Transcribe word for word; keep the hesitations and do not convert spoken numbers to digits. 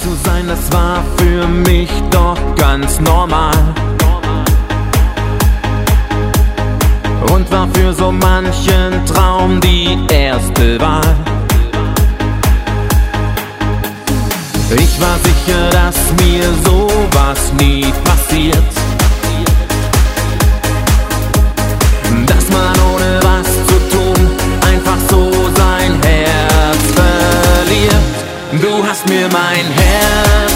zu sein, das war für mich doch ganz normal und war für so manchen Traum die erste Wahl. Ich war sicher, dass mir sowas nie passiert, dass man ohne was zu tun einfach so sein Herz verliert. Du hast mir mein Herz